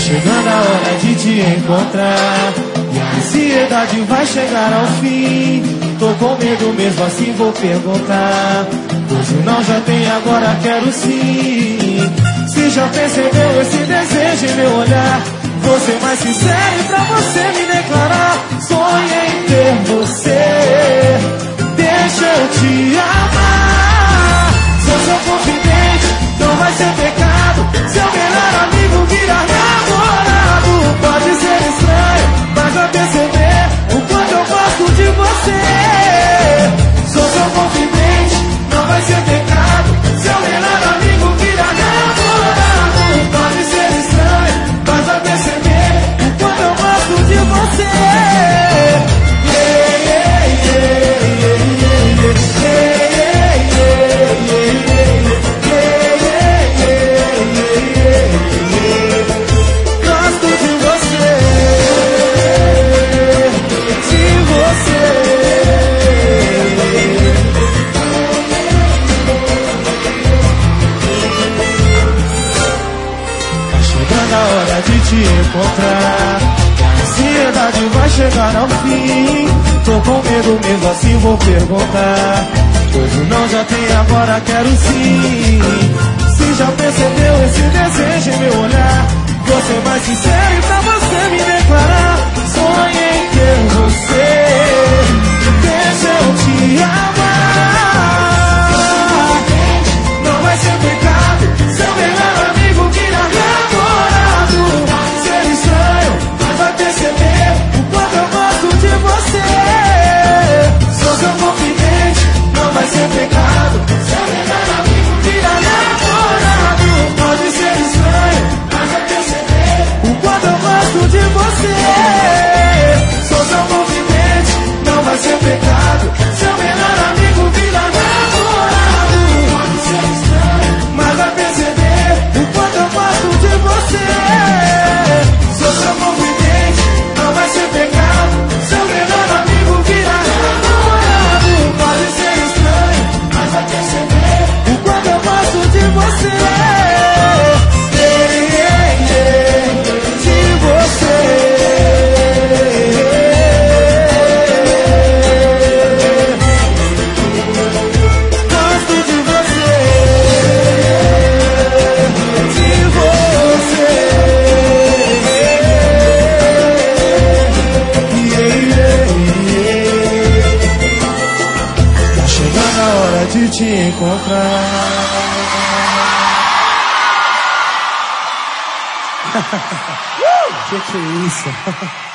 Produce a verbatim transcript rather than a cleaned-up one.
chegando a hora de te encontrar e a ansiedade vai chegar ao fim. Tô com medo mesmo assim, vou perguntar. Hoje não já tem, agora quero sim. Se já percebeu esse desejo em meu olhar, vou ser mais sincero e pra você me declarar. Sonhei em ter você, deixa eu te amar. Sou seu confidente, não vai ser pecado. Seu melhor amigo virar namorado. Pode ser estranho, mas vai perceber o quanto eu gosto de você. Sou seu confidente, não vai ser pecado. Seu melhor amigo virar namorado. Pode ser estranho, mas vai perceber o quanto eu gosto de você. Yeah, yeah, yeah, yeah, yeah, yeah. De te encontrar, a ansiedade vai chegar ao fim. Tô com medo mesmo assim, vou perguntar. Hoje não já tem, agora quero sim. Se já percebeu esse desejo em meu olhar, vou ser mais sincero e pra você me declarar. Sonhei em ter você, deixa eu te amar. Não vai ser pecado, seu melhor amigo virar namorado. Ser estranho, mas vai perceber o quanto eu gosto de você. Sou seu confidente, não vai ser pecado. Seu melhor amigo virar namorado. Pode ser estranho, mas vai perceber o quanto eu gosto de você. Sou seu confidente, não vai ser pecado. Seu melhor amigo virar namorado. Pode ser estranho, mas vai perceber o quanto eu gosto de você. Sou seu confidente, não vai ser pecado. Seu melhor amigo virar namorado. Pode ser estranho, mas vai perceber o quanto eu gosto de você. Yeah, yeah, yeah, de você. Gosto de você, de você. Tá chegando a hora de te encontrar. Que que é isso?